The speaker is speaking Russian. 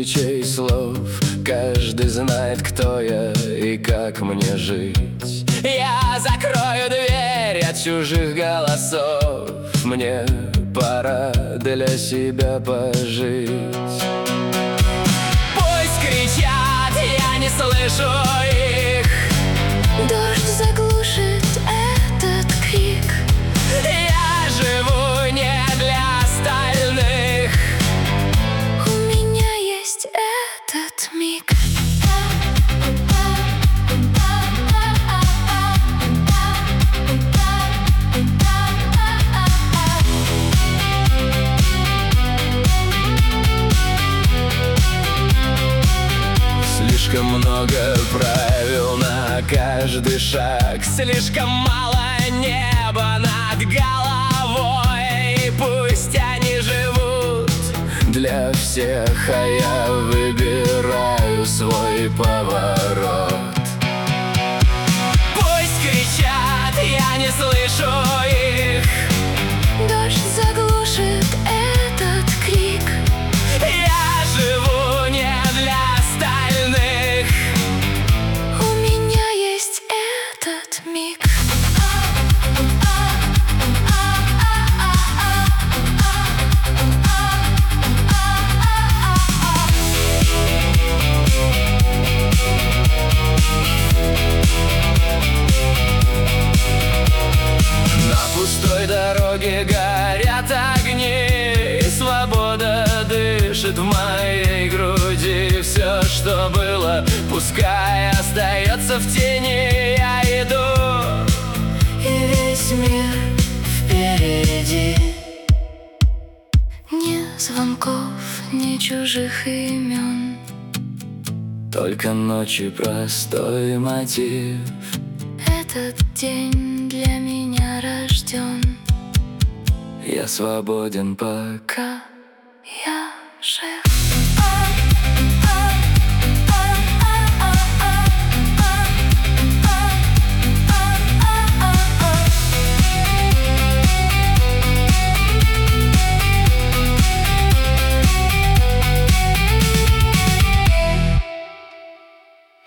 тысячей слов. Каждый знает, кто я и как мне жить. Я закрою дверь от чужих голосов. Мне пора для себя пожить. Пусть кричат, я не слышу их. Дождь заглушит этот крик. Я живу не для остальных. У меня есть этот миг. Слишком много правил на каждый шаг, слишком мало неба над головой. Пусть они живут для всех, а я выбираю свой поворот. Пусть кричат, я не слышу их. Дождь заглушит этот крик. Я живу не для остальных. У меня есть этот миг. На пустой дороге горят огни, и свобода дышит в моей груди. Все, что было, пускай остается в тени. Я иду, И весь мир впереди. Ни звонков, ни чужих имен. только ночи простой мотив. Этот день для меня рожден. Я свободен, пока Я жив.